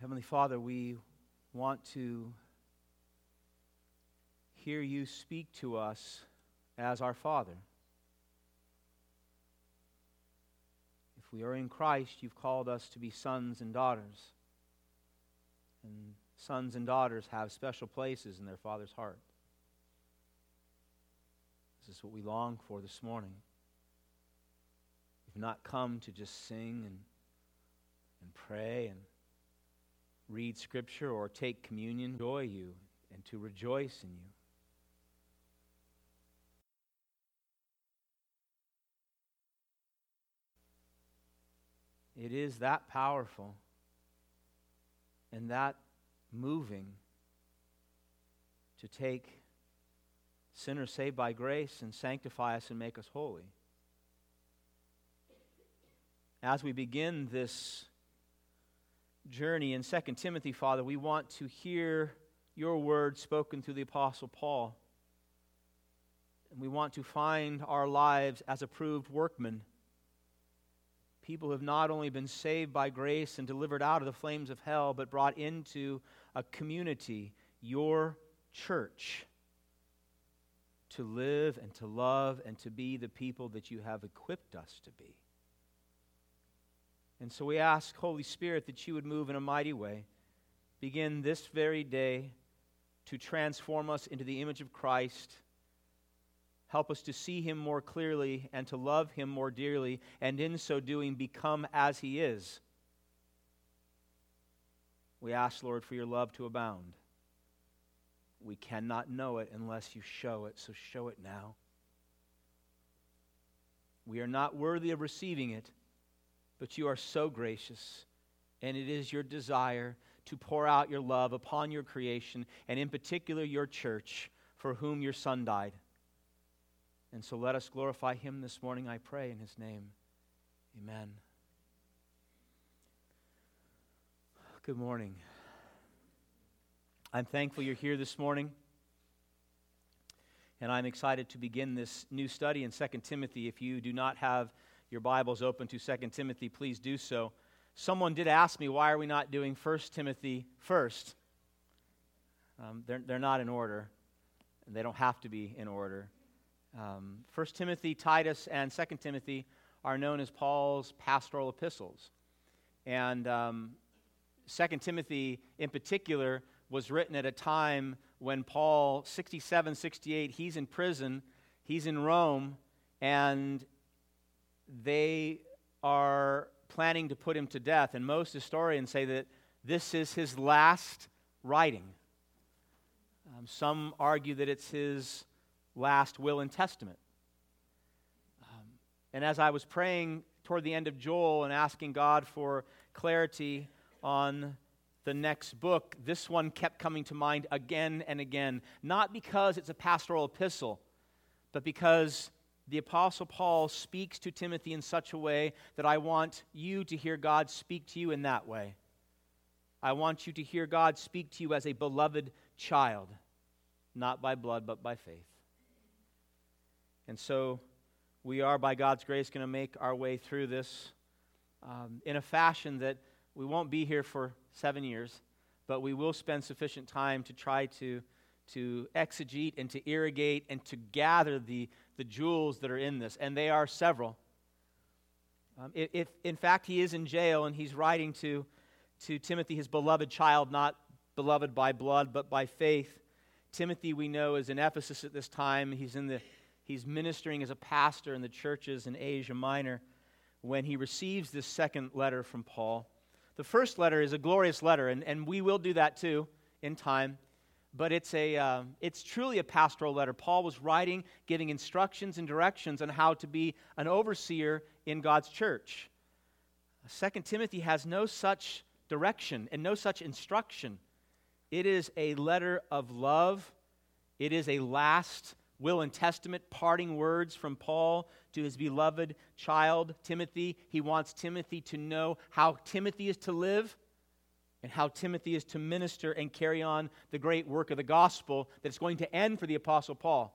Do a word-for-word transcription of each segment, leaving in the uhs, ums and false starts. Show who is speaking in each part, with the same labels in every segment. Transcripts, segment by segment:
Speaker 1: Heavenly Father, we want to hear you speak to us as our Father. If we are in Christ, you've called us to be sons and daughters. And sons and daughters have special places in their Father's heart. This is what we long for this morning. We've not come to just sing and, and pray and read Scripture or take communion, enjoy you, and to rejoice in you. It is that powerful and that moving to take sinners saved by grace and sanctify us and make us holy. As we begin this journey in Second Timothy, Father, we want to hear your word spoken through the Apostle Paul. And we want to find our lives as approved workmen. People who have not only been saved by grace and delivered out of the flames of hell, but brought into a community, your church, to live and to love and to be the people that you have equipped us to be. And so we ask, Holy Spirit, that you would move in a mighty way. Begin this very day to transform us into the image of Christ. Help us to see Him more clearly and to love Him more dearly, and in so doing become as He is. We ask, Lord, for your love to abound. We cannot know it unless you show it, so show it now. We are not worthy of receiving it, but you are so gracious, and it is your desire to pour out your love upon your creation, and in particular your church, for whom your Son died. And so let us glorify Him this morning, I pray, in His name. Amen. Good morning. I'm thankful you're here this morning, and I'm excited to begin this new study in Second Timothy. If you do not have your Bibles open to Second Timothy, please do so. Someone did ask me, why are we not doing First Timothy first? Um, they're, they're not in order. They don't have to be in order. Um, First Timothy, Titus, and Second Timothy are known as Paul's pastoral epistles. And um, Second Timothy, in particular, was written at a time when Paul, sixty-seven, sixty-eight, he's in prison, he's in Rome, and they are planning to put him to death. And most historians say that this is his last writing. Um, some argue that it's his last will and testament. Um, and as I was praying toward the end of Joel and asking God for clarity on the next book, this one kept coming to mind again and again. Not because it's a pastoral epistle, but because the Apostle Paul speaks to Timothy in such a way that I want you to hear God speak to you in that way. I want you to hear God speak to you as a beloved child, not by blood, but by faith. And so we are, by God's grace, going to make our way through this um, in a fashion that we won't be here for seven years, but we will spend sufficient time to try to, to exegete and to irrigate and to gather the, the jewels that are in this. And they are several. Um, if, if, in fact, he is in jail and he's writing to, to Timothy, his beloved child, not beloved by blood, but by faith. Timothy, we know, is in Ephesus at this time. He's in the He's ministering as a pastor in the churches in Asia Minor when he receives this second letter from Paul. The first letter is a glorious letter, and, and we will do that too in time, but it's a uh, it's truly a pastoral letter. Paul was writing, giving instructions and directions on how to be an overseer in God's church. Second Timothy has no such direction and no such instruction. It is a letter of love. It is a last will and testament, parting words from Paul to his beloved child, Timothy. He wants Timothy to know how Timothy is to live and how Timothy is to minister and carry on the great work of the gospel that's going to end for the Apostle Paul.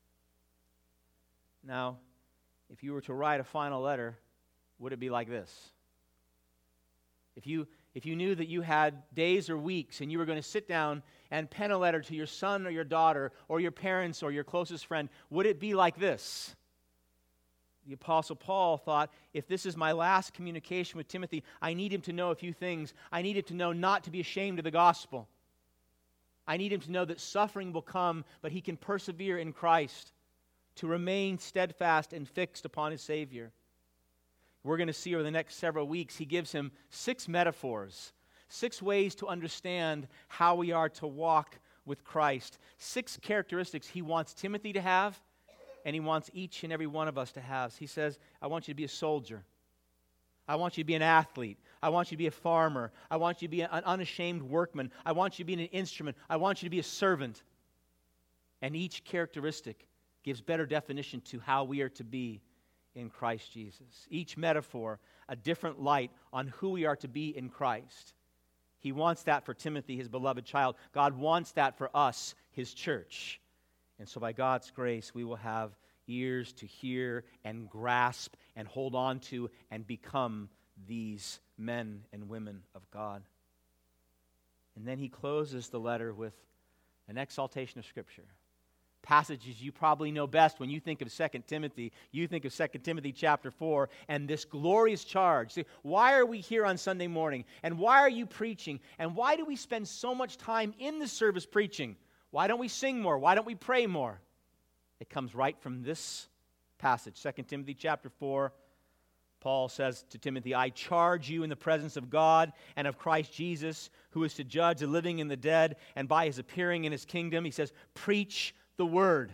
Speaker 1: Now, if you were to write a final letter, would it be like this? If you if you knew that you had days or weeks and you were going to sit down and pen a letter to your son or your daughter or your parents or your closest friend, would it be like this? The Apostle Paul thought, if this is my last communication with Timothy, I need him to know a few things. I need him to know not to be ashamed of the gospel. I need him to know that suffering will come, but he can persevere in Christ, to remain steadfast and fixed upon his Savior. We're going to see over the next several weeks, he gives him six metaphors, six ways to understand how we are to walk with Christ, six characteristics he wants Timothy to have, and he wants each and every one of us to have. He says, I want you to be a soldier. I want you to be an athlete. I want you to be a farmer. I want you to be an unashamed workman. I want you to be an instrument. I want you to be a servant. And each characteristic gives better definition to how we are to be in Christ Jesus. Each metaphor, a different light on who we are to be in Christ. He wants that for Timothy, his beloved child. God wants that for us, his church. And so by God's grace, we will have ears to hear and grasp and hold on to and become these men and women of God. And then he closes the letter with an exaltation of Scripture. Passages you probably know best when you think of Second Timothy. You think of Second Timothy chapter four and this glorious charge. See, why are we here on Sunday morning? And why are you preaching? And why do we spend so much time in the service preaching? Why don't we sing more? Why don't we pray more? It comes right from this passage. Second Timothy chapter four, Paul says to Timothy, I charge you in the presence of God and of Christ Jesus, who is to judge the living and the dead, and by his appearing in his kingdom, he says, preach the word.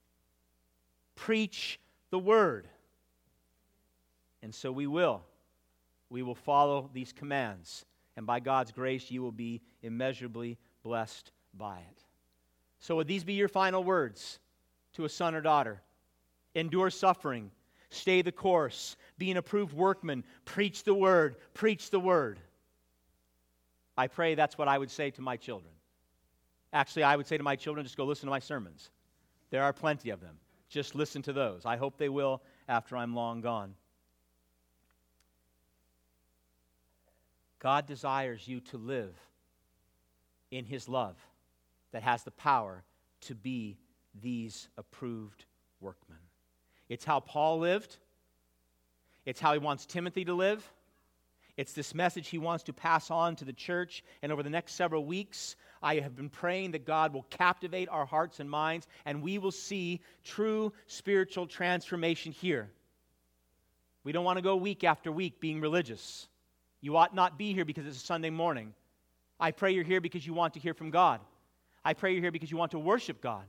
Speaker 1: Preach the word. And so we will. We will follow these commands. And by God's grace, you will be immeasurably blessed by it. So would these be your final words to a son or daughter? Endure suffering. Stay the course. Be an approved workman. Preach the word. Preach the word. I pray that's what I would say to my children. Actually, I would say to my children, just go listen to my sermons. There are plenty of them. Just listen to those. I hope they will after I'm long gone. God desires you to live in his love that has the power to be these approved workmen. It's how Paul lived. It's how he wants Timothy to live. It's this message he wants to pass on to the church. And over the next several weeks, I have been praying that God will captivate our hearts and minds, and we will see true spiritual transformation here. We don't want to go week after week being religious. You ought not be here because it's a Sunday morning. I pray you're here because you want to hear from God. I pray you're here because you want to worship God.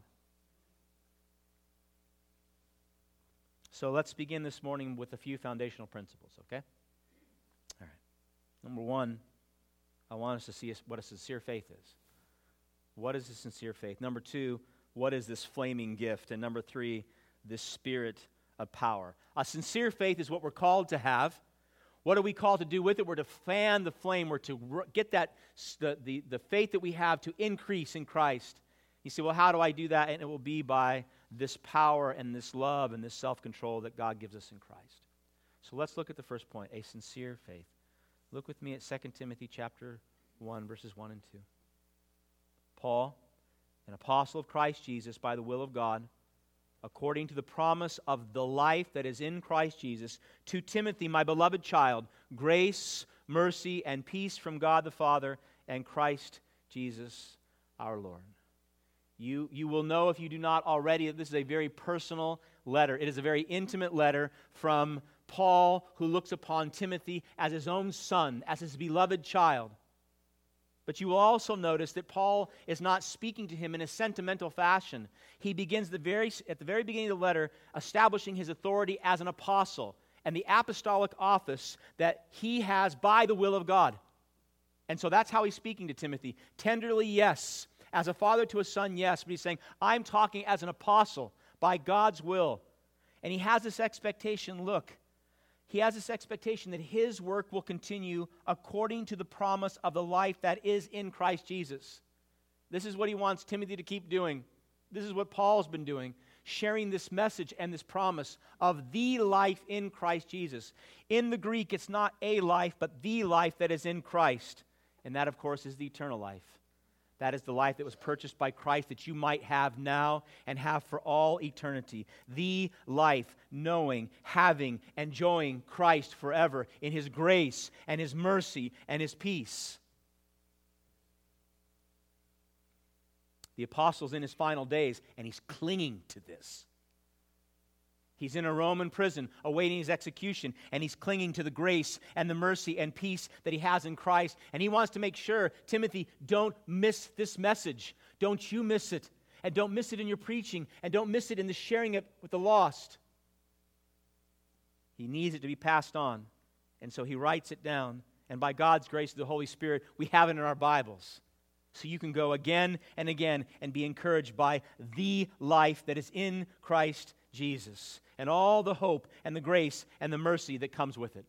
Speaker 1: So let's begin this morning with a few foundational principles, okay? All right. Number one, I want us to see what a sincere faith is. What is a sincere faith? Number two, what is this flaming gift? And number three, this spirit of power. A sincere faith is what we're called to have. What are we called to do with it? We're to fan the flame. We're to get that the, the, the faith that we have to increase in Christ. You say, well, how do I do that? And it will be by this power and this love and this self-control that God gives us in Christ. So let's look at the first point, a sincere faith. Look with me at Second Timothy chapter one, verses one and two. Paul, an apostle of Christ Jesus by the will of God, according to the promise of the life that is in Christ Jesus, to Timothy, my beloved child, grace, mercy, and peace from God the Father and Christ Jesus our Lord. You, you will know, if you do not already, that this is a very personal letter. It is a very intimate letter from Paul, who looks upon Timothy as his own son, as his beloved child. But you will also notice that Paul is not speaking to him in a sentimental fashion. He begins the very, at the very beginning of the letter establishing his authority as an apostle and the apostolic office that he has by the will of God. And so that's how he's speaking to Timothy. Tenderly, yes. As a father to a son, yes. But he's saying, I'm talking as an apostle by God's will. And he has this expectation, look, he has this expectation that his work will continue according to the promise of the life that is in Christ Jesus. This is what he wants Timothy to keep doing. This is what Paul's been doing, sharing this message and this promise of the life in Christ Jesus. In the Greek, it's not a life, but the life that is in Christ. And that, of course, is the eternal life. That is the life that was purchased by Christ that you might have now and have for all eternity. The life, knowing, having, enjoying Christ forever in His grace and His mercy and His peace. The apostle's in his final days, and he's clinging to this. He's in a Roman prison awaiting his execution, and he's clinging to the grace and the mercy and peace that he has in Christ. And he wants to make sure, Timothy, don't miss this message. Don't you miss it. And don't miss it in your preaching, and don't miss it in the sharing it with the lost. He needs it to be passed on. And so he writes it down. And by God's grace through the Holy Spirit, we have it in our Bibles. So you can go again and again and be encouraged by the life that is in Christ Jesus and all the hope and the grace and the mercy that comes with it.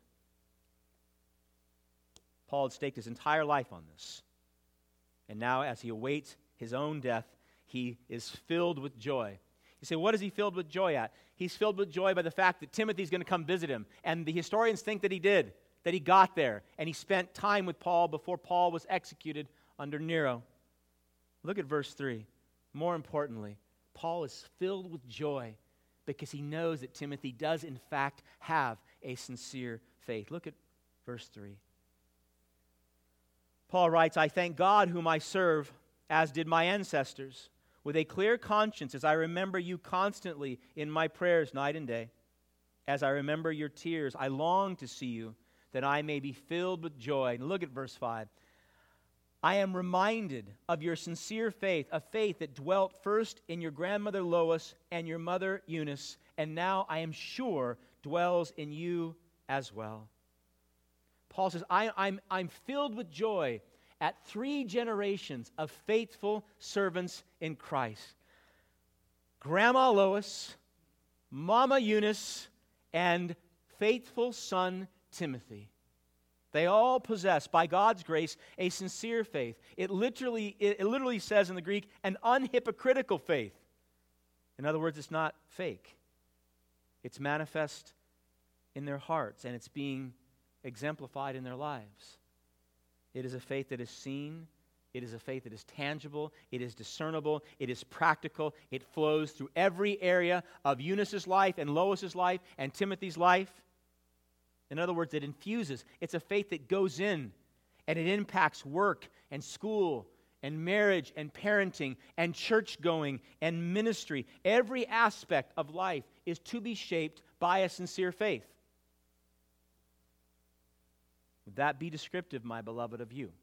Speaker 1: Paul had staked his entire life on this. And now as he awaits his own death, he is filled with joy. You say, what is he filled with joy at? He's filled with joy by the fact that Timothy's going to come visit him. And the historians think that he did, that he got there, and he spent time with Paul before Paul was executed under Nero. Look at verse three. More importantly, Paul is filled with joy because he knows that Timothy does in fact have a sincere faith. Look at verse three. Paul writes, I thank God whom I serve, as did my ancestors, with a clear conscience as I remember you constantly in my prayers night and day. As I remember your tears, I long to see you, that I may be filled with joy. And look at verse five. I am reminded of your sincere faith, a faith that dwelt first in your grandmother Lois and your mother Eunice, and now I am sure dwells in you as well. Paul says, I, I'm, I'm filled with joy at three generations of faithful servants in Christ. Grandma Lois, Mama Eunice, and faithful son Timothy. They all possess, by God's grace, a sincere faith. It literally, it literally says in the Greek, an unhypocritical faith. In other words, it's not fake. It's manifest in their hearts, and it's being exemplified in their lives. It is a faith that is seen. It is a faith that is tangible. It is discernible. It is practical. It flows through every area of Eunice's life and Lois's life and Timothy's life. In other words, it infuses. It's a faith that goes in and it impacts work and school and marriage and parenting and church going and ministry. Every aspect of life is to be shaped by a sincere faith. Would that be descriptive, my beloved, of you?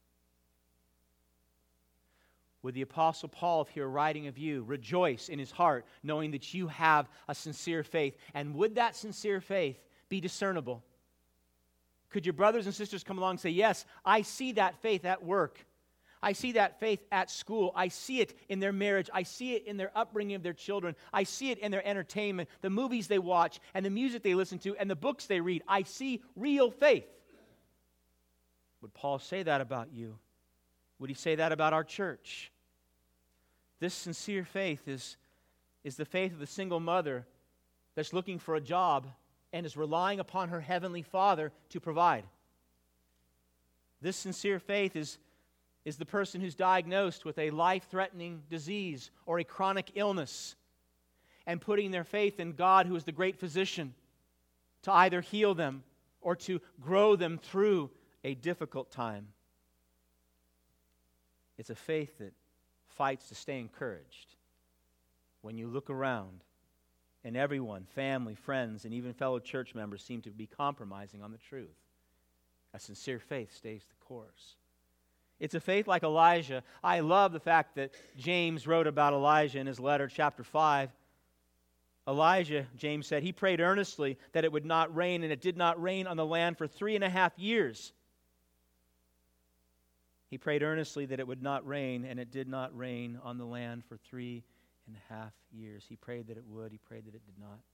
Speaker 1: Would the Apostle Paul, if he were writing of you, rejoice in his heart, knowing that you have a sincere faith? And would that sincere faith be discernible? Could your brothers and sisters come along and say, yes, I see that faith at work. I see that faith at school. I see it in their marriage. I see it in their upbringing of their children. I see it in their entertainment, the movies they watch, and the music they listen to, and the books they read. I see real faith. Would Paul say that about you? Would he say that about our church? This sincere faith is, is the faith of the single mother that's looking for a job and is relying upon her heavenly Father to provide. This sincere faith is, is the person who's diagnosed with a life-threatening disease or a chronic illness and putting their faith in God, who is the great physician, to either heal them or to grow them through a difficult time. It's a faith that fights to stay encouraged when you look around and everyone, family, friends, and even fellow church members seem to be compromising on the truth. A sincere faith stays the course. It's a faith like Elijah. I love the fact that James wrote about Elijah in his letter, chapter five. Elijah, James said, he prayed earnestly that it would not rain, and it did not rain on the land for three and a half years. He prayed earnestly that it would not rain, and it did not rain on the land for three and a half years. He prayed that it would. He prayed that it did not.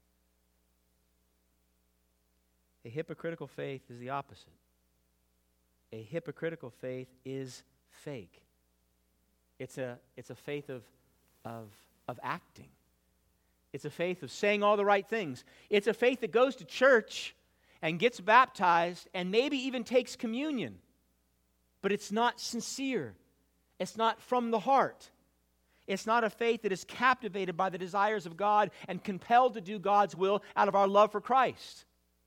Speaker 1: A hypocritical faith is the opposite. A hypocritical faith is fake. It's a, it's a faith of, of, of acting. It's a faith of saying all the right things. It's a faith that goes to church and gets baptized and maybe even takes communion. but it's not sincere. It's not from the heart. It's not a faith that is captivated by the desires of God and compelled to do God's will out of our love for Christ.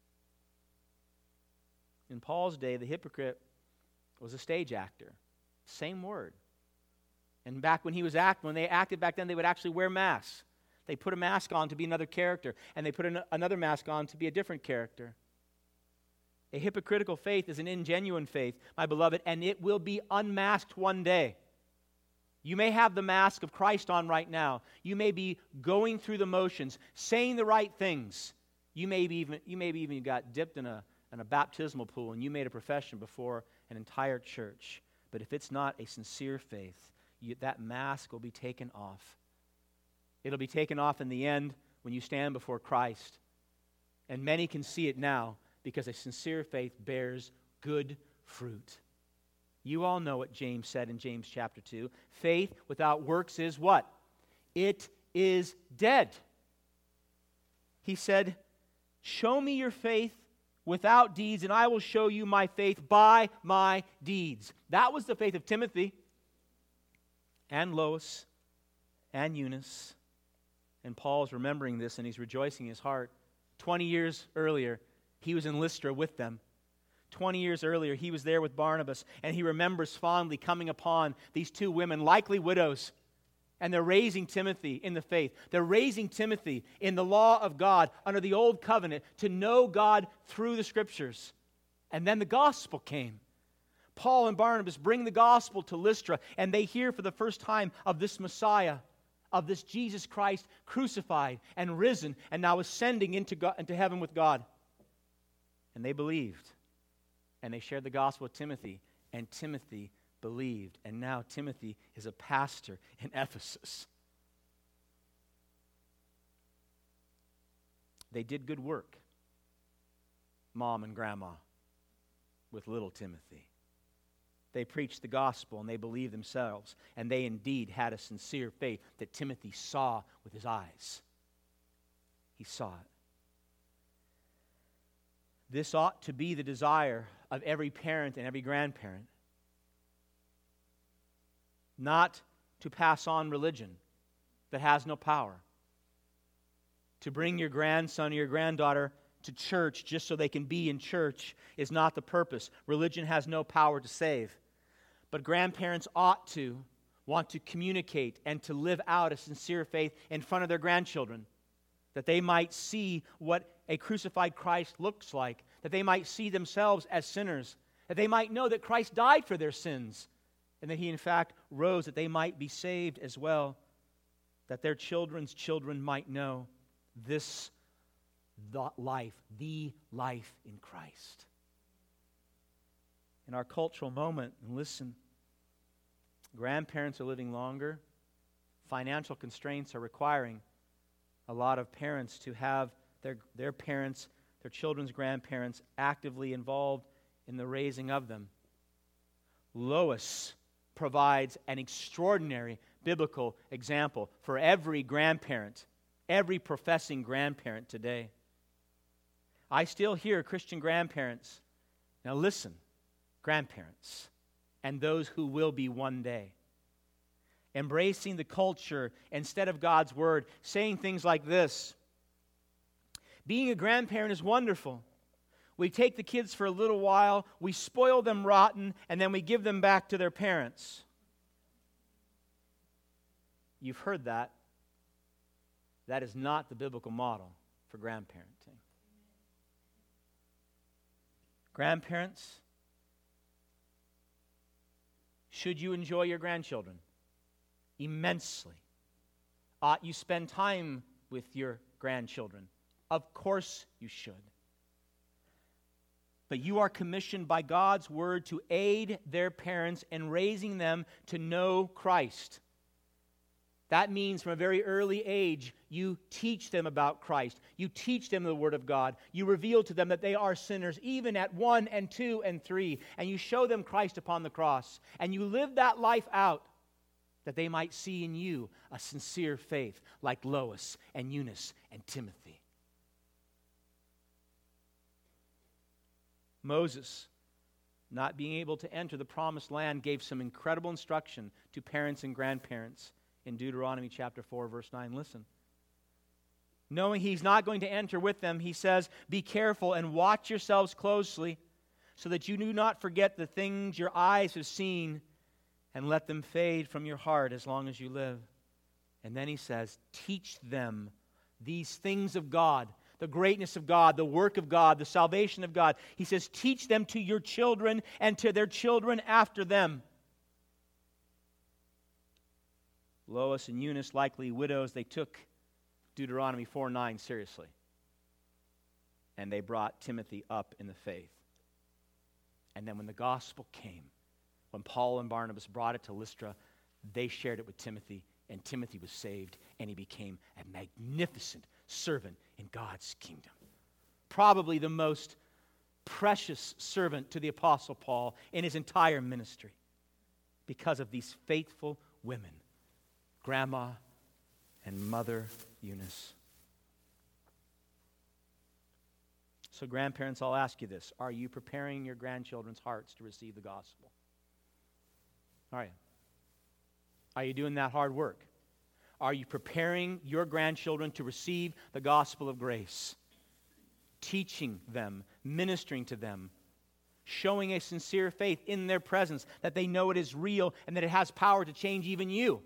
Speaker 1: In Paul's day, the hypocrite was a stage actor. Same word. And back when he was act, when they acted back then, they would actually wear masks. They put a mask on to be another character, and they put an, another mask on to be a different character. A hypocritical faith is an ingenuine faith, my beloved, and it will be unmasked one day. You may have the mask of Christ on right now. You may be going through the motions, saying the right things. You may be even, you may be even got dipped in a, in a baptismal pool, and you made a profession before an entire church. But if it's not a sincere faith, you, that mask will be taken off. It'll be taken off in the end when you stand before Christ. And many can see it now because a sincere faith bears good fruit. You all know what James said in James chapter two. Faith without works is what? It is dead. He said, show me your faith without deeds, and I will show you my faith by my deeds. That was the faith of Timothy and Lois and Eunice. And Paul's remembering this, and he's rejoicing in his heart. Twenty years earlier, he was in Lystra with them. Twenty years earlier, he was there with Barnabas, and he remembers fondly coming upon these two women, likely widows, and they're raising Timothy in the faith. They're raising Timothy in the law of God under the old covenant to know God through the Scriptures. And then the gospel came. Paul and Barnabas bring the gospel to Lystra, and they hear for the first time of this Messiah, of this Jesus Christ crucified and risen, and now ascending into, God, into heaven with God. And they believed. And they shared the gospel with Timothy, and Timothy believed. And now Timothy is a pastor in Ephesus. They did good work, Mom and Grandma, with little Timothy. They preached the gospel, and they believed themselves. And they indeed had a sincere faith that Timothy saw with his eyes. He saw it. This ought to be the desire of every parent and every grandparent. Not to pass on religion that has no power. To bring your grandson or your granddaughter to church just so they can be in church is not the purpose. Religion has no power to save. But grandparents ought to want to communicate and to live out a sincere faith in front of their grandchildren, that they might see what a crucified Christ looks like, that they might see themselves as sinners, that they might know that Christ died for their sins, and that He in fact rose that they might be saved as well, that their children's children might know this the life, the life in Christ. In our cultural moment, and listen, grandparents are living longer. Financial constraints are requiring a lot of parents to have their, their parents, their children's grandparents actively involved in the raising of them. Lois provides an extraordinary biblical example for every grandparent, every professing grandparent today. I still hear Christian grandparents, now listen, grandparents, and those who will be one day, embracing the culture instead of God's word, saying things like this: being a grandparent is wonderful. We take the kids for a little while, we spoil them rotten, and then we give them back to their parents. You've heard that. That is not the biblical model for grandparenting. Grandparents, should you enjoy your grandchildren? Immensely. Ought you spend time with your grandchildren? Of course you should. But you are commissioned by God's word to aid their parents in raising them to know Christ. That means from a very early age, you teach them about Christ. You teach them the Word of God. You reveal to them that they are sinners, even at one and two and three. And you show them Christ upon the cross. And you live that life out that they might see in you a sincere faith like Lois and Eunice and Timothy. Moses not being able to enter the promised land, gave some incredible instruction to parents and grandparents in Deuteronomy chapter four, verse nine. Listen. Knowing he's not going to enter with them, he says, be careful and watch yourselves closely so that you do not forget the things your eyes have seen and let them fade from your heart as long as you live. And then he says, teach them these things of God, the greatness of God, the work of God, the salvation of God. He says, teach them to your children and to their children after them. Lois and Eunice, likely widows, they took Deuteronomy four nine seriously. And they brought Timothy up in the faith. And then when the gospel came, when Paul and Barnabas brought it to Lystra, they shared it with Timothy, and Timothy was saved, and he became a magnificent servant in God's kingdom. Probably the most precious servant to the Apostle Paul in his entire ministry because of these faithful women, Grandma and Mother Eunice. So grandparents, I'll ask you this. Are you preparing your grandchildren's hearts to receive the gospel? Are you? Are you doing that hard work? Are you preparing your grandchildren to receive the gospel of grace? Teaching them, ministering to them, showing a sincere faith in their presence, that they know it is real and that it has power to change even you.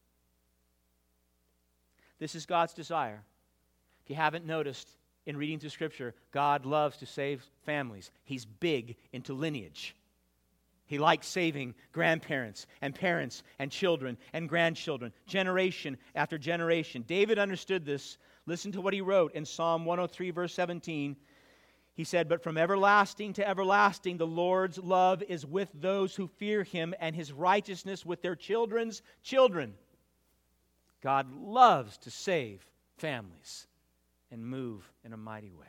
Speaker 1: This is God's desire. If you haven't noticed in reading through Scripture, God loves to save families. He's big into lineage. He likes saving grandparents and parents and children and grandchildren, generation after generation. David understood this. Listen to what he wrote in Psalm one oh three, verse seventeen. He said, but from everlasting to everlasting, the Lord's love is with those who fear Him, and His righteousness with their children's children. God loves to save families and move in a mighty way.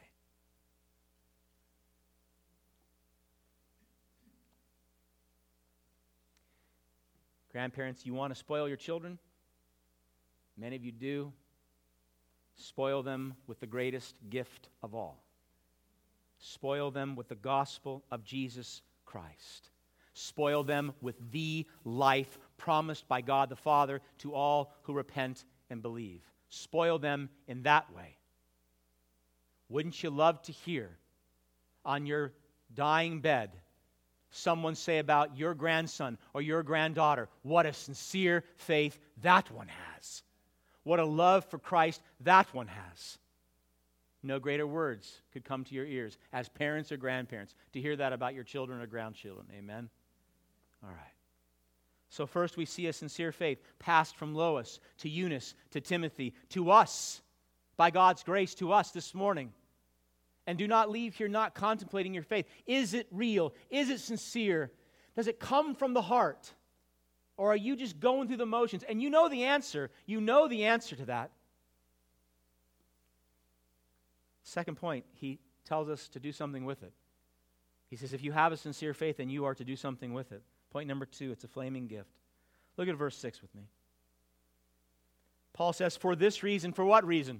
Speaker 1: Grandparents, you want to spoil your children? Many of you do. Spoil them with the greatest gift of all. Spoil them with the gospel of Jesus Christ. Spoil them with the life promised by God the Father to all who repent and believe. Spoil them in that way. Wouldn't you love to hear on your dying bed someone say about your grandson or your granddaughter, what a sincere faith that one has. What a love for Christ that one has. No greater words could come to your ears as parents or grandparents to hear that about your children or grandchildren. Amen? All right. So first we see a sincere faith passed from Lois to Eunice to Timothy to us, by God's grace to us this morning. And do not leave here not contemplating your faith. Is it real? Is it sincere? Does it come from the heart? Or are you just going through the motions? And you know the answer. You know the answer to that. Second point, he tells us to do something with it. He says, if you have a sincere faith, then you are to do something with it. Point number two, it's a flaming gift. Look at verse six with me. Paul says, for this reason, for what reason?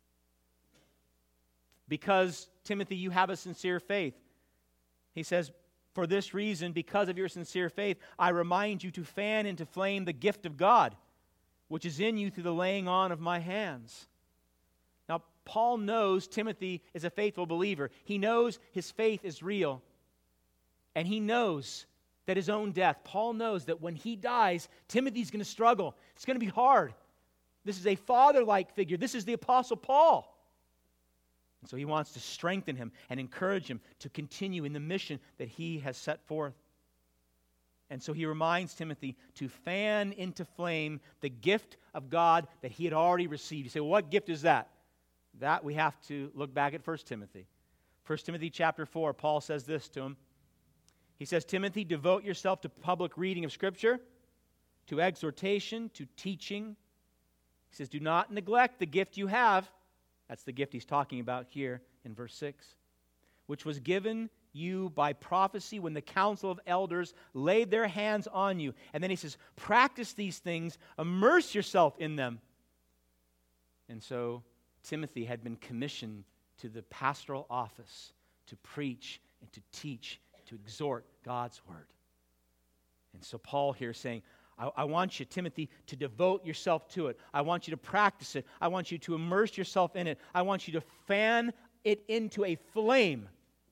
Speaker 1: Because, Timothy, you have a sincere faith. He says, for this reason, because of your sincere faith, I remind you to fan into flame the gift of God, which is in you through the laying on of my hands. Now, Paul knows Timothy is a faithful believer. He knows his faith is real. And he knows that his own death, Paul knows that when he dies, Timothy's going to struggle. It's going to be hard. This is a father-like figure. This is the Apostle Paul. And so he wants to strengthen him and encourage him to continue in the mission that he has set forth. And so he reminds Timothy to fan into flame the gift of God that he had already received. You say, well, what gift is that? That we have to look back at First Timothy. First Timothy chapter four, Paul says this to him. He says, Timothy, devote yourself to public reading of Scripture, to exhortation, to teaching. He says, do not neglect the gift you have. That's the gift he's talking about here in verse six. Which was given you by prophecy when the council of elders laid their hands on you. And then he says, practice these things, immerse yourself in them. And so Timothy had been commissioned to the pastoral office to preach and to teach, to exhort God's word. And so Paul here is saying, I, I want you, Timothy, to devote yourself to it. I want you to practice it. I want you to immerse yourself in it. I want you to fan it into a flame.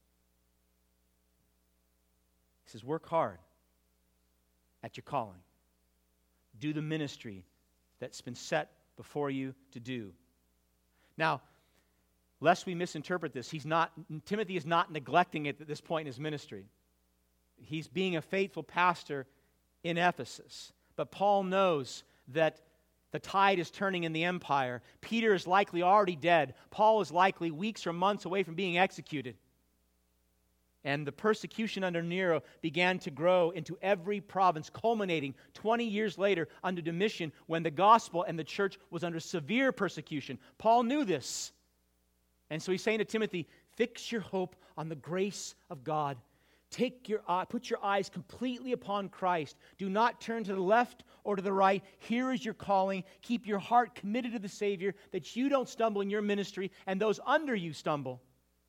Speaker 1: He says, work hard at your calling. Do the ministry that's been set before you to do. Now, lest we misinterpret this, he's not, Timothy is not neglecting it at this point in his ministry. He's being a faithful pastor in Ephesus. But Paul knows that the tide is turning in the empire. Peter is likely already dead. Paul is likely weeks or months away from being executed. And the persecution under Nero began to grow into every province, culminating twenty years later under Domitian, when the gospel and the church was under severe persecution. Paul knew this. And so he's saying to Timothy, fix your hope on the grace of God. Take your eye, put your eyes completely upon Christ. Do not turn to the left or to the right. Here is your calling. Keep your heart committed to the Savior, that you don't stumble in your ministry and those under you stumble.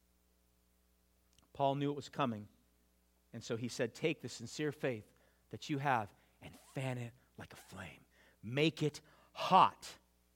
Speaker 1: Paul knew it was coming. And so he said, take the sincere faith that you have and fan it like a flame. Make it hot.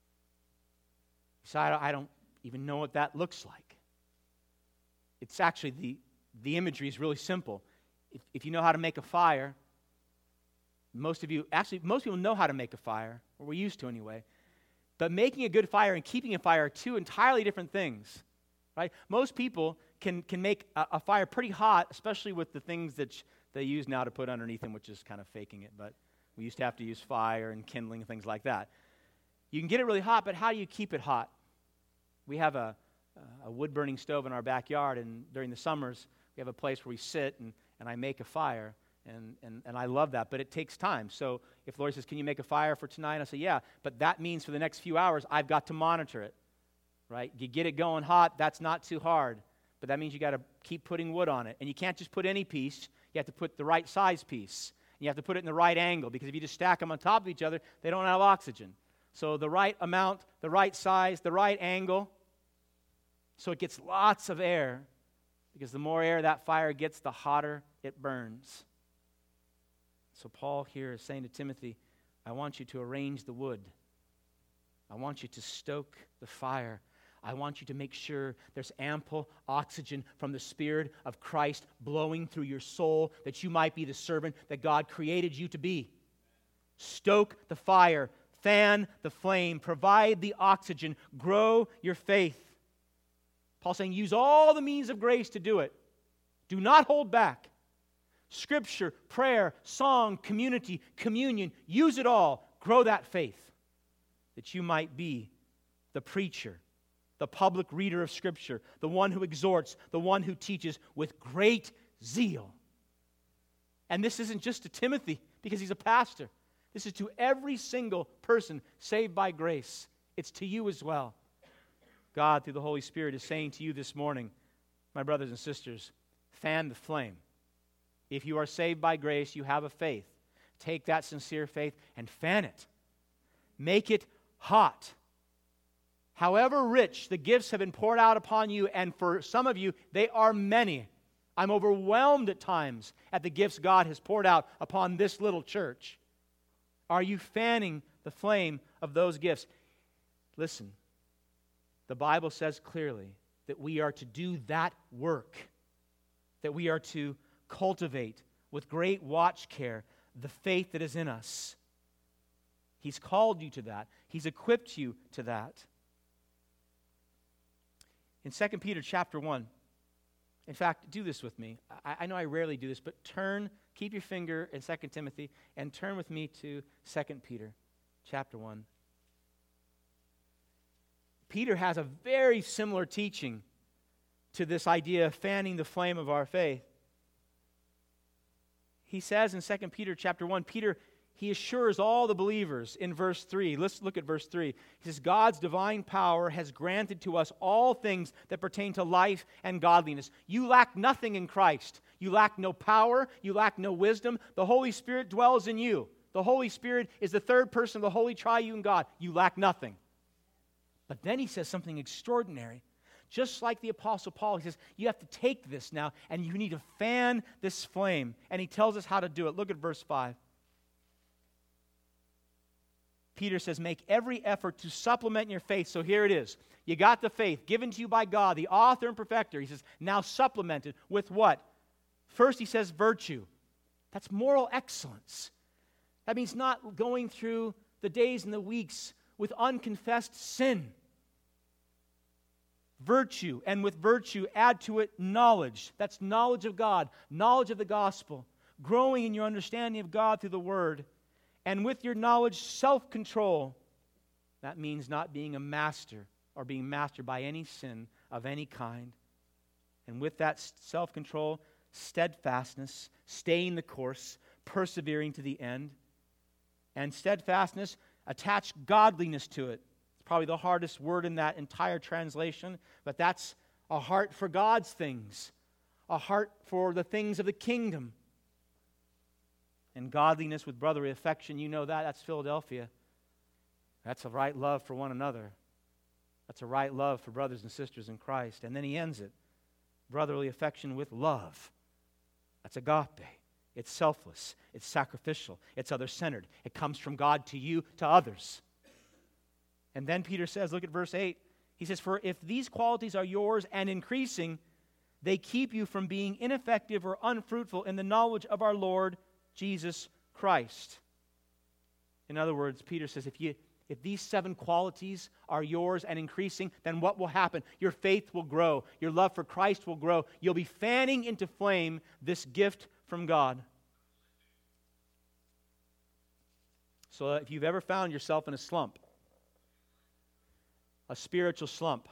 Speaker 1: So I, I don't even know what that looks like. It's actually, the, the imagery is really simple. If, if you know how to make a fire, most of you, actually most people know how to make a fire, or we're used to anyway. But making a good fire and keeping a fire are two entirely different things. Right? Most people can, can make a, a fire pretty hot, especially with the things that sh- they use now to put underneath them, which is kind of faking it. But we used to have to use fire and kindling and things like that. You can get it really hot, but how do you keep it hot? We have a, a wood-burning stove in our backyard, and during the summers, we have a place where we sit, and, and I make a fire, and, and, and I love that, but it takes time. So if Lori says, can you make a fire for tonight? I say, yeah, but that means for the next few hours, I've got to monitor it. Right? You get it going hot, that's not too hard. But that means you got to keep putting wood on it. And you can't just put any piece. You have to put the right size piece. You have to put it in the right angle, because if you just stack them on top of each other, they don't have oxygen. So the right amount, the right size, the right angle, so it gets lots of air, because the more air that fire gets, the hotter it burns. So Paul here is saying to Timothy, I want you to arrange the wood. I want you to stoke the fire. I want you to make sure there's ample oxygen from the Spirit of Christ blowing through your soul, that you might be the servant that God created you to be. Stoke the fire, fan the flame, provide the oxygen, grow your faith. Paul's saying, use all the means of grace to do it. Do not hold back. Scripture, prayer, song, community, communion, use it all. Grow that faith, that you might be the preacher, the public reader of Scripture, the one who exhorts, the one who teaches with great zeal. And this isn't just to Timothy because he's a pastor. This is to every single person saved by grace. It's to you as well. God, through the Holy Spirit, is saying to you this morning, my brothers and sisters, fan the flame. If you are saved by grace, you have a faith. Take that sincere faith and fan it. Make it hot. However rich the gifts have been poured out upon you, and for some of you, they are many. I'm overwhelmed at times at the gifts God has poured out upon this little church. Are you fanning the flame of those gifts? Listen, the Bible says clearly that we are to do that work, that we are to cultivate with great watch care the faith that is in us. He's called you to that. He's equipped you to that. In Second Peter chapter one, in fact, do this with me. I, I know I rarely do this, but turn, keep your finger in Second Timothy, and turn with me to Second Peter chapter one. Peter has a very similar teaching to this idea of fanning the flame of our faith. He says in Second Peter chapter one, Peter, he assures all the believers in verse three. Let's look at verse three. He says, God's divine power has granted to us all things that pertain to life and godliness. You lack nothing in Christ. You lack no power. You lack no wisdom. The Holy Spirit dwells in you. The Holy Spirit is the third person of the Holy Triune God. You lack nothing. But then he says something extraordinary. Just like the Apostle Paul, he says, you have to take this now, and you need to fan this flame. And he tells us how to do it. Look at verse five. Peter says, make every effort to supplement your faith. So here it is. You got the faith given to you by God, the author and perfecter. He says, now supplement it with what? First he says virtue. That's moral excellence. That means not going through the days and the weeks with unconfessed sin. Virtue, and with virtue add to it knowledge. That's knowledge of God, knowledge of the gospel, growing in your understanding of God through the Word. And with your knowledge, self-control. That means not being a master or being mastered by any sin of any kind. And with that self-control, steadfastness, staying the course, persevering to the end. And steadfastness, attach godliness to it. It's probably the hardest word in that entire translation, but that's a heart for God's things, a heart for the things of the kingdom. And godliness with brotherly affection, you know that, that's Philadelphia. That's a right love for one another. That's a right love for brothers and sisters in Christ. And then he ends it. Brotherly affection with love. That's agape. It's selfless. It's sacrificial. It's other-centered. It comes from God to you, to others. And then Peter says, look at verse eight. He says, for if these qualities are yours and increasing, they keep you from being ineffective or unfruitful in the knowledge of our Lord Jesus Christ. In other words, Peter says, if you if these seven qualities are yours and increasing, then what will happen? Your faith will grow. Your love for Christ will grow. You'll be fanning into flame this gift from God. So if you've ever found yourself in a slump, a spiritual slump,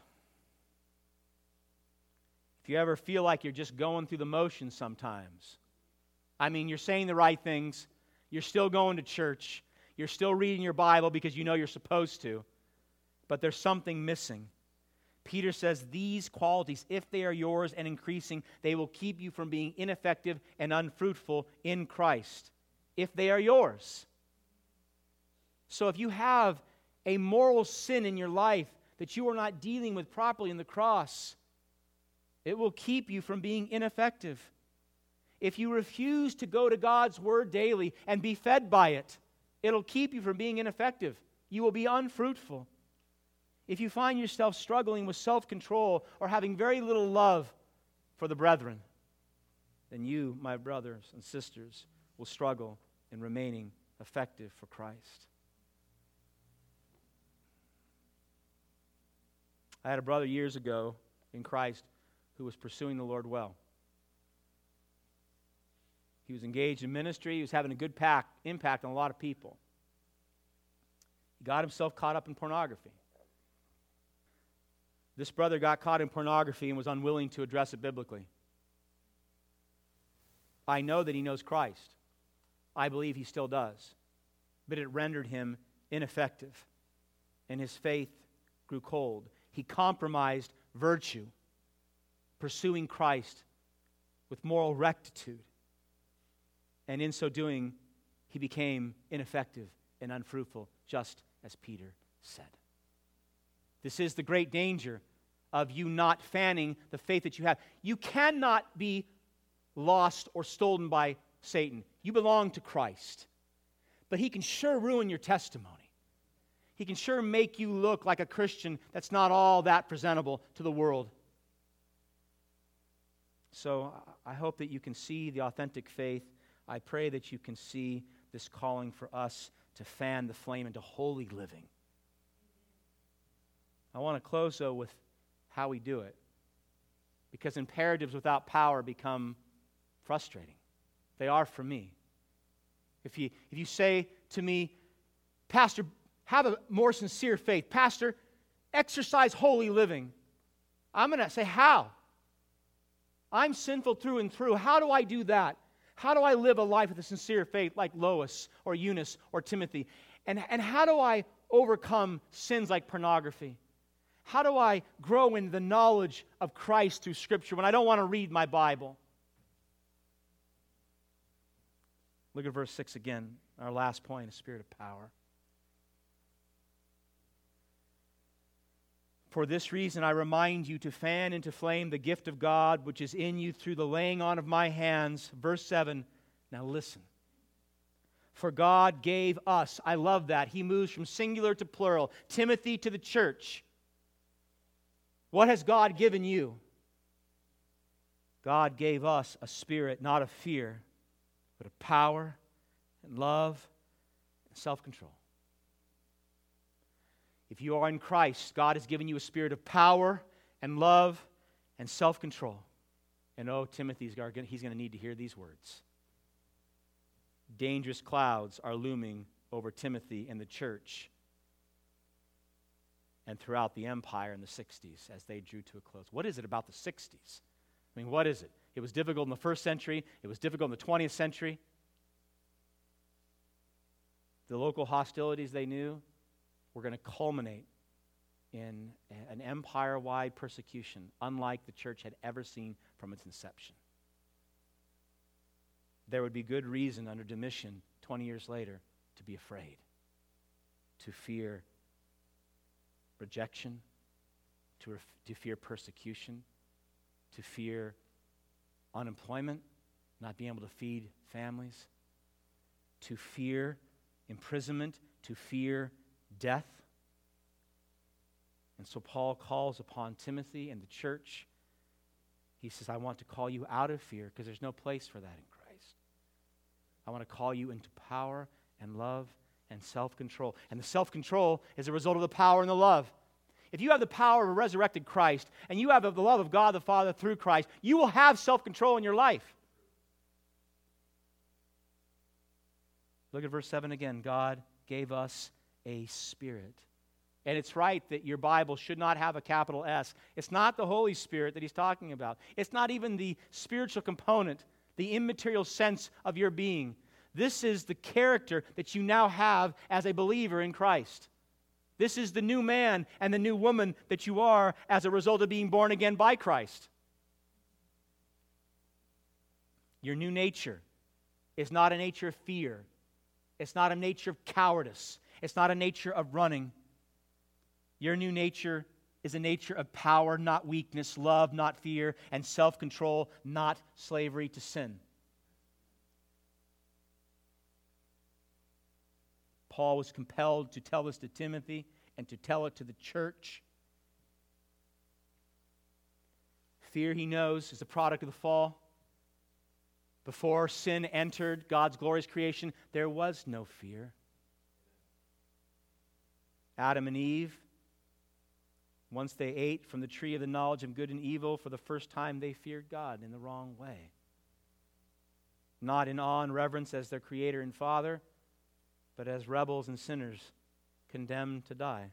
Speaker 1: if you ever feel like you're just going through the motions sometimes, I mean, you're saying the right things, you're still going to church, you're still reading your Bible because you know you're supposed to, but there's something missing. Peter says these qualities, if they are yours and increasing, they will keep you from being ineffective and unfruitful in Christ, if they are yours. So if you have a moral sin in your life that you are not dealing with properly in the cross, it will keep you from being ineffective. If you refuse to go to God's Word daily and be fed by it, it'll keep you from being ineffective. You will be unfruitful. If you find yourself struggling with self-control or having very little love for the brethren, then you, my brothers and sisters, will struggle in remaining effective for Christ. I had a brother years ago in Christ who was pursuing the Lord well. He was engaged in ministry. He was having a good pack, impact on a lot of people. He got himself caught up in pornography. This brother got caught in pornography and was unwilling to address it biblically. I know that he knows Christ. I believe he still does. But it rendered him ineffective, and his faith grew cold. He compromised virtue, pursuing Christ with moral rectitude. And in so doing, he became ineffective and unfruitful, just as Peter said. This is the great danger of you not fanning the faith that you have. You cannot be lost or stolen by Satan. You belong to Christ. But he can sure ruin your testimony. He can sure make you look like a Christian that's not all that presentable to the world. So I hope that you can see the authentic faith. I pray that you can see this calling for us to fan the flame into holy living. I want to close, though, with how we do it. Because imperatives without power become frustrating. They are for me. If you, if you say to me, Pastor, have a more sincere faith. Pastor, exercise holy living. I'm going to say, how? I'm sinful through and through. How do I do that? How do I live a life with a sincere faith like Lois or Eunice or Timothy? And, and how do I overcome sins like pornography? How do I grow in the knowledge of Christ through Scripture when I don't want to read my Bible? Look at verse six again, our last point, a spirit of power. For this reason I remind you to fan into flame the gift of God which is in you through the laying on of my hands. Verse seven. Now listen. For God gave us, I love that. He moves from singular to plural. Timothy to the church. What has God given you? God gave us a spirit not of fear, but of power and love and self-control. If you are in Christ, God has given you a spirit of power and love and self-control. And oh, Timothy's he's going to need to hear these words. Dangerous clouds are looming over Timothy and the church and throughout the empire in the sixties as they drew to a close. What is it about the sixties? I mean, what is it? It was difficult in the first century. It was difficult in the twentieth century. The local hostilities they knew were going to culminate in an empire-wide persecution unlike the church had ever seen from its inception. There would be good reason under Domitian twenty years later to be afraid, to fear rejection, to, ref- to fear persecution, to fear unemployment, not being able to feed families, to fear imprisonment, to fear death. And so Paul calls upon Timothy and the church. He says, I want to call you out of fear because there's no place for that in Christ. I want to call you into power and love and self-control. And the self-control is a result of the power and the love. If you have the power of a resurrected Christ and you have the love of God the Father through Christ, you will have self-control in your life. Look at verse seven again. God gave us a spirit. And it's right that your Bible should not have a capital S. It's not the Holy Spirit that he's talking about. It's not even the spiritual component, the immaterial sense of your being. This is the character that you now have as a believer in Christ. This is the new man and the new woman that you are as a result of being born again by Christ. Your new nature is not a nature of fear. It's not a nature of cowardice. It's not a nature of running. Your new nature is a nature of power, not weakness, love, not fear, and self-control, not slavery to sin. Paul was compelled to tell this to Timothy and to tell it to the church. Fear, he knows, is a product of the fall. Before sin entered God's glorious creation, there was no fear. Adam and Eve, once they ate from the tree of the knowledge of good and evil, for the first time they feared God in the wrong way. Not in awe and reverence as their Creator and Father, but as rebels and sinners condemned to die.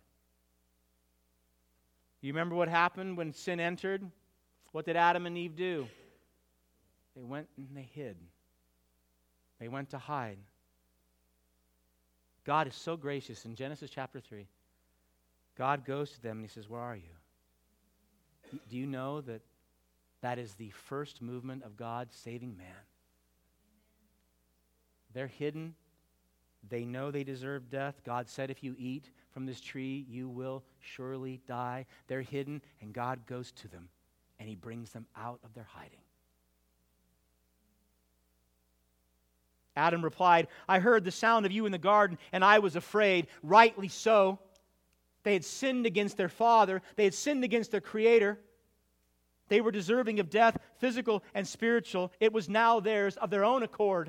Speaker 1: You remember what happened when sin entered? What did Adam and Eve do? They went and they hid. They went to hide. God is so gracious. In Genesis chapter three, God goes to them and he says, where are you? Do you know that that is the first movement of God saving man? They're hidden. They know they deserve death. God said, if you eat from this tree, you will surely die. They're hidden, and God goes to them, and he brings them out of their hiding. Adam replied, I heard the sound of you in the garden, and I was afraid. Rightly so. They had sinned against their father. They had sinned against their Creator. They were deserving of death, physical and spiritual. It was now theirs of their own accord.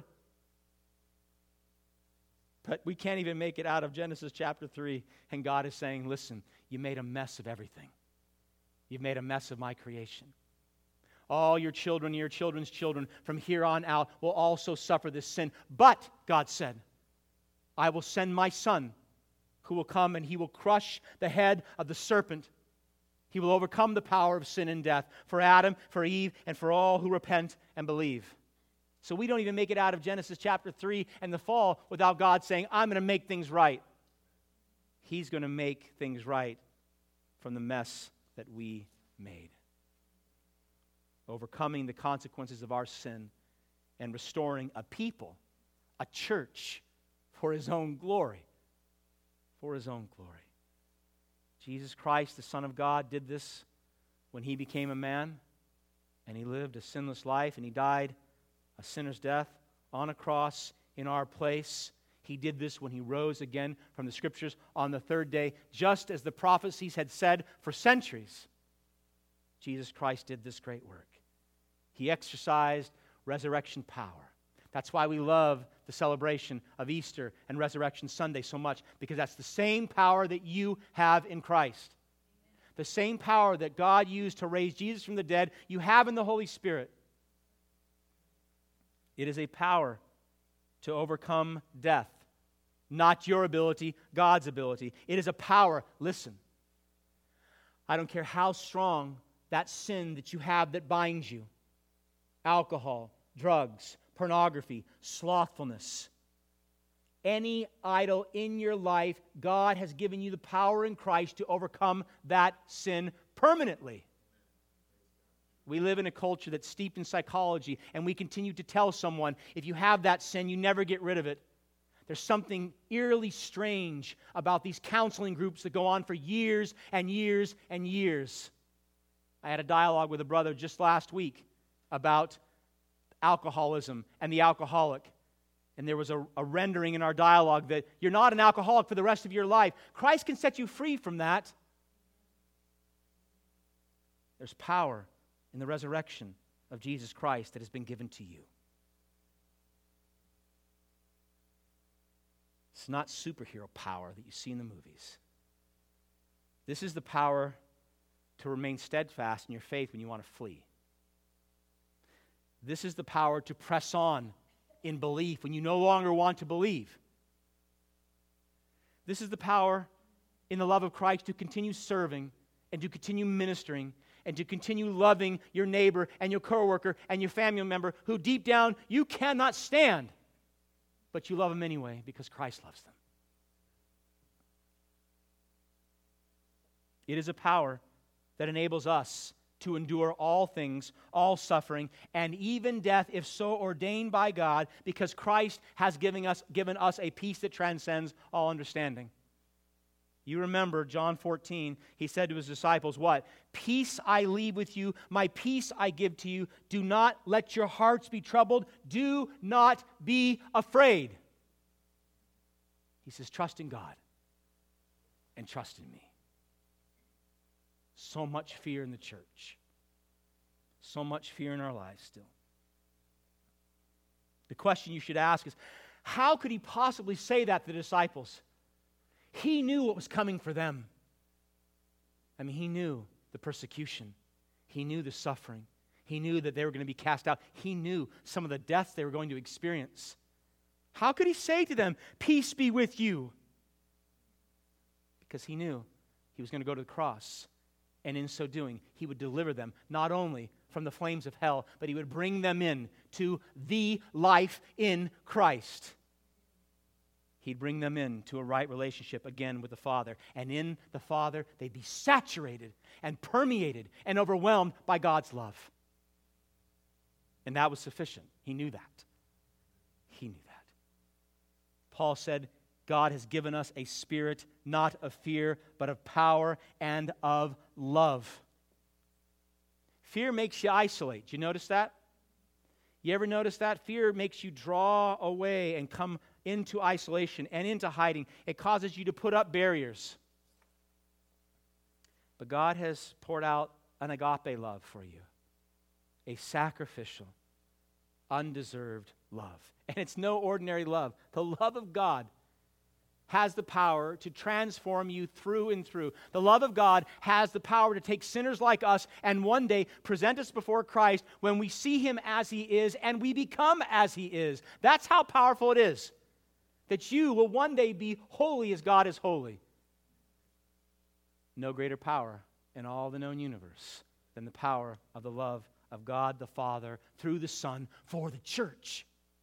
Speaker 1: But we can't even make it out of Genesis chapter three. And God is saying, listen, you made a mess of everything. You've made a mess of my creation. All your children, your children's children, from here on out will also suffer this sin. But, God said, I will send my Son, who will come and he will crush the head of the serpent. He will overcome the power of sin and death for Adam, for Eve, and for all who repent and believe. So we don't even make it out of Genesis chapter three and the fall without God saying, I'm going to make things right. He's going to make things right from the mess that we made. Overcoming the consequences of our sin and restoring a people, a church, for his own glory. For his own glory. Jesus Christ, the Son of God, did this when he became a man, and he lived a sinless life, and he died a sinner's death on a cross in our place. He did this when he rose again from the Scriptures on the third day, just as the prophecies had said for centuries. Jesus Christ did this great work. He exercised resurrection power. That's why we love the celebration of Easter and Resurrection Sunday so much, because that's the same power that you have in Christ. The same power that God used to raise Jesus from the dead, you have in the Holy Spirit. It is a power to overcome death. Not your ability, God's ability. It is a power, listen, I don't care how strong that sin that you have that binds you, alcohol, drugs, pornography, slothfulness, any idol in your life, God has given you the power in Christ to overcome that sin permanently. We live in a culture that's steeped in psychology, and we continue to tell someone, if you have that sin, you never get rid of it. There's something eerily strange about these counseling groups that go on for years and years and years. I had a dialogue with a brother just last week about alcoholism and the alcoholic. And there was a, a rendering in our dialogue that you're not an alcoholic for the rest of your life. Christ can set you free from that. There's power in the resurrection of Jesus Christ that has been given to you. It's not superhero power that you see in the movies. This is the power to remain steadfast in your faith when you want to flee. This is the power to press on in belief when you no longer want to believe. This is the power in the love of Christ to continue serving and to continue ministering and to continue loving your neighbor and your coworker and your family member who deep down you cannot stand, but you love them anyway because Christ loves them. It is a power that enables us to endure all things, all suffering, and even death, if so ordained by God, because Christ has given us, given us a peace that transcends all understanding. You remember John fourteen, he said to his disciples, what? Peace I leave with you, my peace I give to you. Do not let your hearts be troubled. Do not be afraid. He says, trust in God and trust in me. So much fear in the church. So much fear in our lives still. The question you should ask is, how could he possibly say that to the disciples? He knew what was coming for them. I mean, he knew the persecution. He knew the suffering. He knew that they were going to be cast out. He knew some of the deaths they were going to experience. How could he say to them, peace be with you? Because he knew he was going to go to the cross. And in so doing, he would deliver them not only from the flames of hell, but he would bring them in to the life in Christ. He'd bring them in to a right relationship again with the Father. And in the Father, they'd be saturated and permeated and overwhelmed by God's love. And that was sufficient. He knew that. He knew that. Paul said, God has given us a spirit not of fear, but of power and of love. Fear makes you isolate. Do you notice that? You ever notice that? Fear makes you draw away and come into isolation and into hiding. It causes you to put up barriers. But God has poured out an agape love for you. A sacrificial, undeserved love. And it's no ordinary love. The love of God has the power to transform you through and through. The love of God has the power to take sinners like us and one day present us before Christ when we see Him as He is and we become as He is. That's how powerful it is. That you will one day be holy as God is holy. No greater power in all the known universe than the power of the love of God the Father through the Son for the church.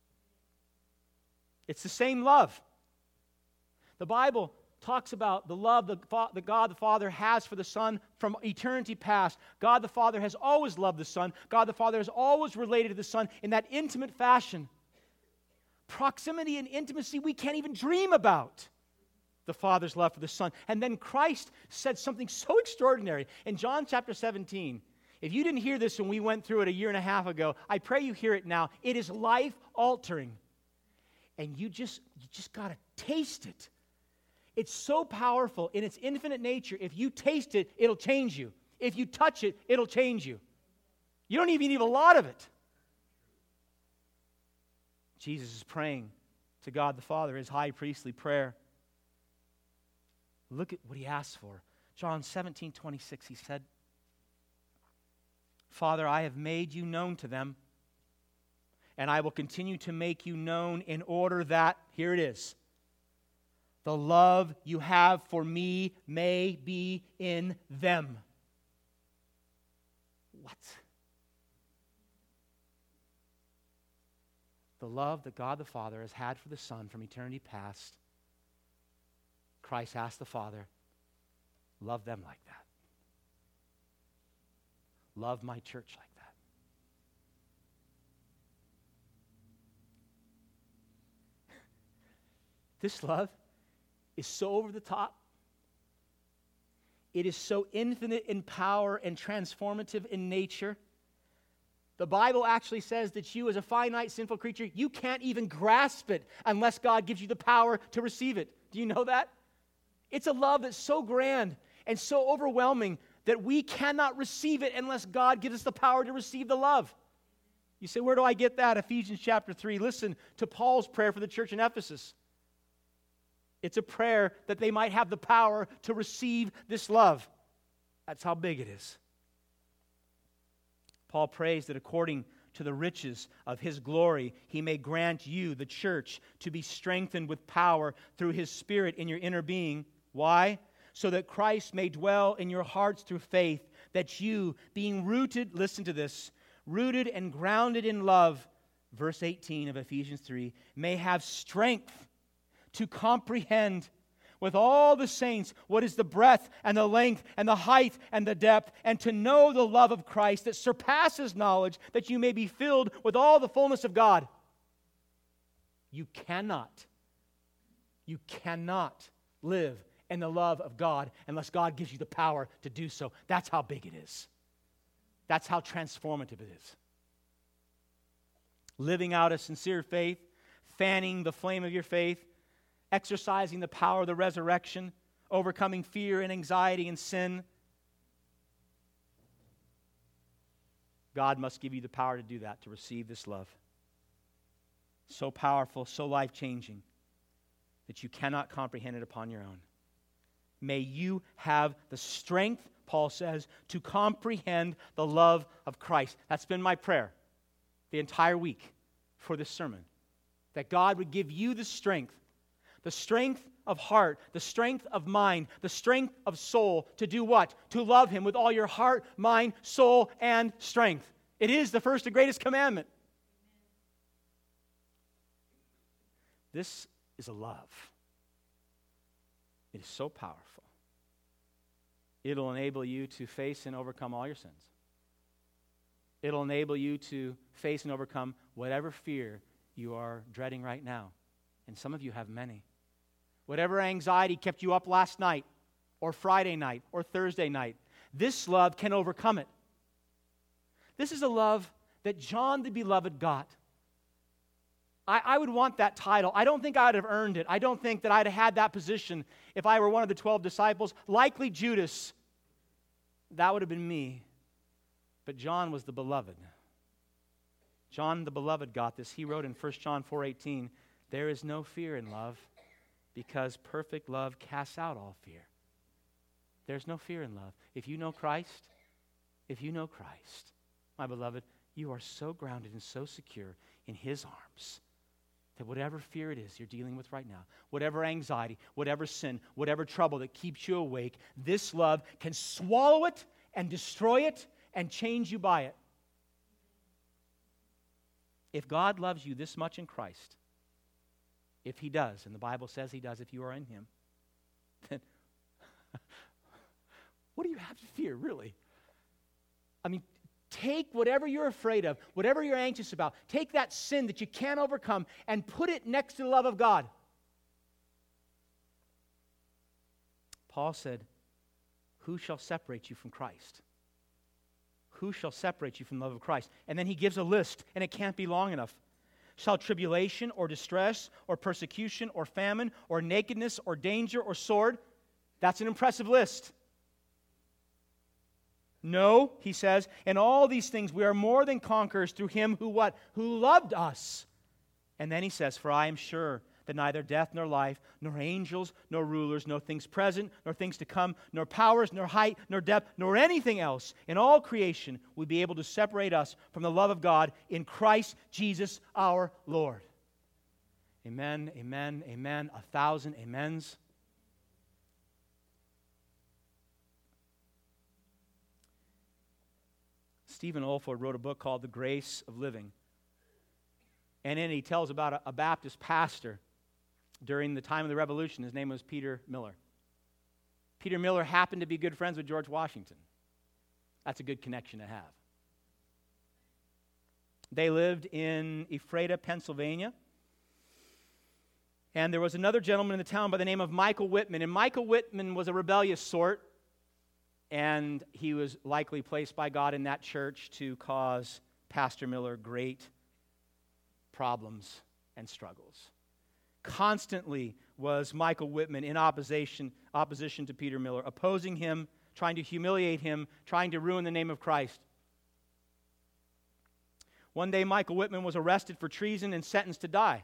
Speaker 1: It's the same love. The Bible talks about the love that God the Father has for the Son from eternity past. God the Father has always loved the Son. God the Father has always related to the Son in that intimate fashion. Proximity and intimacy we can't even dream about. the Father's love for the Son. And then Christ said something so extraordinary. In John chapter seventeen, if you didn't hear this when we went through it a year and a half ago, I pray you hear it now. It is life-altering. And you just, you just got to taste it. It's so powerful in its infinite nature. If you taste it, it'll change you. If you touch it, it'll change you. You don't even need a lot of it. Jesus is praying to God the Father, his high priestly prayer. Look at what he asked for. John seventeen twenty-six, he said, Father, I have made you known to them, and I will continue to make you known in order that, here it is, the love you have for me may be in them. What? The love that God the Father has had for the Son from eternity past, Christ asked the Father, love them like that. Love my church like that. This love is so over the top. It is so infinite in power and transformative in nature. The Bible actually says that you, as a finite, sinful creature, you can't even grasp it unless God gives you the power to receive it. Do you know that? It's a love that's so grand and so overwhelming that we cannot receive it unless God gives us the power to receive the love. You say, where do I get that? Ephesians chapter three. Listen to Paul's prayer for the church in Ephesus. It's a prayer that they might have the power to receive this love. That's how big it is. Paul prays that according to the riches of his glory, he may grant you, the church, to be strengthened with power through his Spirit in your inner being. Why? So that Christ may dwell in your hearts through faith, that you, being rooted, listen to this, rooted and grounded in love, verse eighteen of Ephesians three, may have strength to comprehend with all the saints what is the breadth and the length and the height and the depth, and to know the love of Christ that surpasses knowledge, that you may be filled with all the fullness of God. You cannot, you cannot live in the love of God unless God gives you the power to do so. That's how big it is. That's how transformative it is. Living out a sincere faith, fanning the flame of your faith, exercising the power of the resurrection, overcoming fear and anxiety and sin. God must give you the power to do that, to receive this love. So powerful, so life-changing, that you cannot comprehend it upon your own. May you have the strength, Paul says, to comprehend the love of Christ. That's been my prayer the entire week for this sermon. That God would give you the strength, the strength of heart, the strength of mind, the strength of soul to do what? To love Him with all your heart, mind, soul, and strength. It is the first and greatest commandment. This is a love. It is so powerful. It'll enable you to face and overcome all your sins. It'll enable you to face and overcome whatever fear you are dreading right now. And some of you have many. Whatever anxiety kept you up last night, or Friday night, or Thursday night, this love can overcome it. This is a love that John the Beloved got. I, I would want that title. I don't think I'd have earned it. I don't think that I'd have had that position if I were one of the twelve disciples. Likely Judas. That would have been me. But John was the beloved. John the Beloved got this. He wrote in First John four eighteen, there is no fear in love, because perfect love casts out all fear. There's no fear in love. If you know Christ, if you know Christ, my beloved, you are so grounded and so secure in His arms that whatever fear it is you're dealing with right now, whatever anxiety, whatever sin, whatever trouble that keeps you awake, this love can swallow it and destroy it and change you by it. If God loves you this much in Christ, if He does, and the Bible says He does if you are in Him, then what do you have to fear, really? I mean, take whatever you're afraid of, whatever you're anxious about, take that sin that you can't overcome and put it next to the love of God. Paul said, who shall separate you from Christ? Who shall separate you from the love of Christ? And then he gives a list, and it can't be long enough. Shall tribulation or distress or persecution or famine or nakedness or danger or sword? That's an impressive list. No, he says, in all these things we are more than conquerors through him who what? Who loved us. And then he says, for I am sure that neither death nor life, nor angels, nor rulers, nor things present, nor things to come, nor powers, nor height, nor depth, nor anything else in all creation will be able to separate us from the love of God in Christ Jesus our Lord. Amen, amen, amen, a thousand amens. Stephen Olford wrote a book called The Grace of Living. And in it he tells about a, a Baptist pastor during the time of the Revolution. His name was Peter Miller. Peter Miller happened to be good friends with George Washington. That's a good connection to have. They lived in Ephrata, Pennsylvania. And there was another gentleman in the town by the name of Michael Whitman. And Michael Whitman was a rebellious sort. And he was likely placed by God in that church to cause Pastor Miller great problems and struggles. Constantly was Michael Whitman in opposition, opposition to Peter Miller, opposing him, trying to humiliate him, trying to ruin the name of Christ. One day, Michael Whitman was arrested for treason and sentenced to die.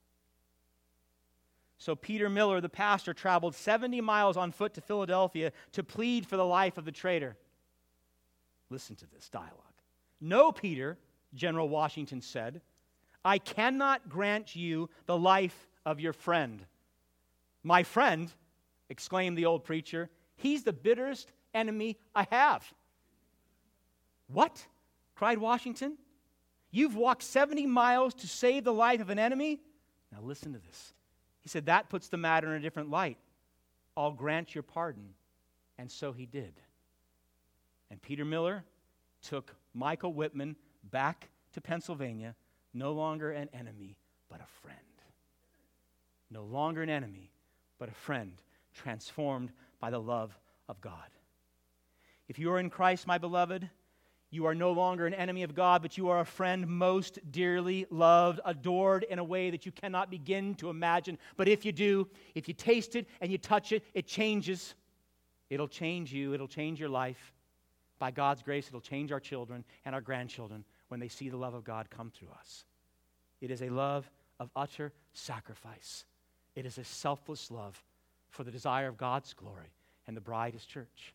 Speaker 1: So Peter Miller, the pastor, traveled seventy miles on foot to Philadelphia to plead for the life of the traitor. Listen to this dialogue. No, Peter, General Washington said, I cannot grant you the life of your friend. My friend, exclaimed the old preacher, he's the bitterest enemy I have. What? Cried Washington. You've walked seventy miles to save the life of an enemy? Now listen to this. He said, that puts the matter in a different light. I'll grant your pardon. And so he did. And Peter Miller took Michael Whitman back to Pennsylvania, no longer an enemy, but a friend. No longer an enemy, but a friend, transformed by the love of God. If you are in Christ, my beloved, you are no longer an enemy of God, but you are a friend most dearly loved, adored in a way that you cannot begin to imagine. But if you do, if you taste it and you touch it, it changes. It'll change you. It'll change your life. By God's grace, it'll change our children and our grandchildren when they see the love of God come through us. It is a love of utter sacrifice. It is a selfless love for the desire of God's glory, and the bride is church.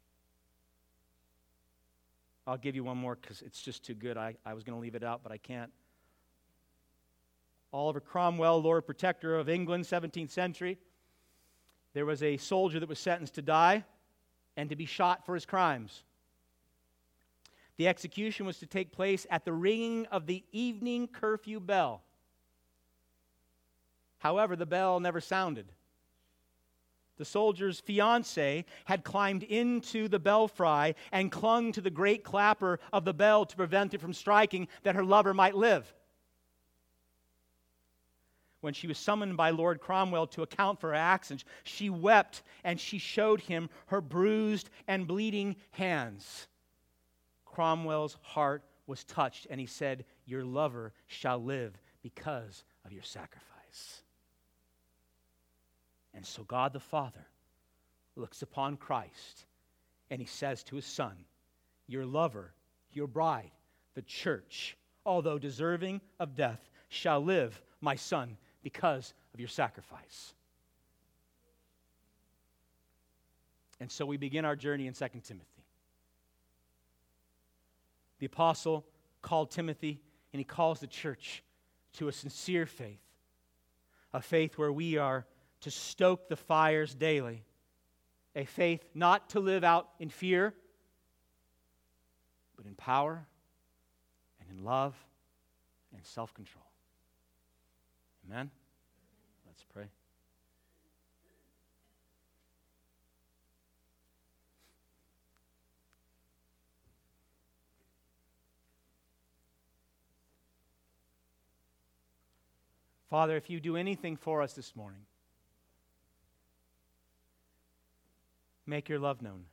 Speaker 1: I'll give you one more because it's just too good. I, I was going to leave it out, but I can't. Oliver Cromwell, Lord Protector of England, seventeenth century. There was a soldier that was sentenced to die and to be shot for his crimes. The execution was to take place at the ringing of the evening curfew bell. However, the bell never sounded. The soldier's fiancée had climbed into the belfry and clung to the great clapper of the bell to prevent it from striking, that her lover might live. When she was summoned by Lord Cromwell to account for her actions, she wept and she showed him her bruised and bleeding hands. Cromwell's heart was touched, and he said, "Your lover shall live because of your sacrifice." And so God the Father looks upon Christ, and he says to his Son, "Your lover, your bride, the church, although deserving of death, shall live, my son, because of your sacrifice." And so we begin our journey in Second Timothy. The apostle called Timothy, and he calls the church to a sincere faith, a faith where we are to stoke the fires daily, a faith not to live out in fear, but in power and in love and self-control. Amen? Let's pray. Father, if you do anything for us this morning, Make your love known.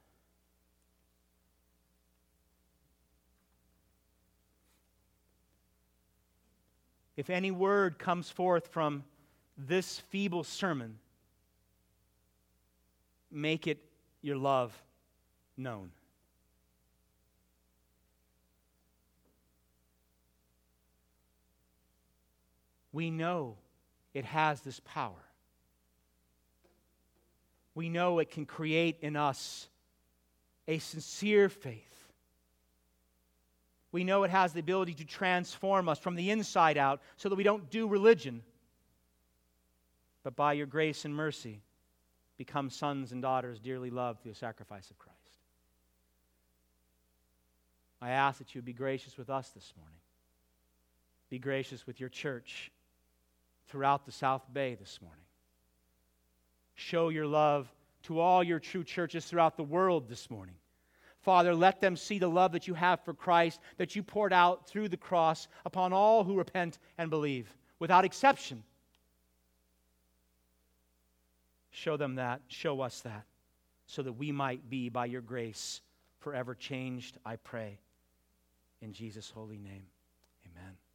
Speaker 1: If any word comes forth from this feeble sermon, make it your love known. We know it has this power. We know it can create in us a sincere faith. We know it has the ability to transform us from the inside out so that we don't do religion, but by your grace and mercy become sons and daughters dearly loved through the sacrifice of Christ. I ask that you would be gracious with us this morning. Be gracious with your church throughout the South Bay this morning. Show your love to all your true churches throughout the world this morning. Father, let them see the love that you have for Christ, that you poured out through the cross upon all who repent and believe, without exception. Show them that, show us that, so that we might be, by your grace, forever changed, I pray. In Jesus' holy name, amen.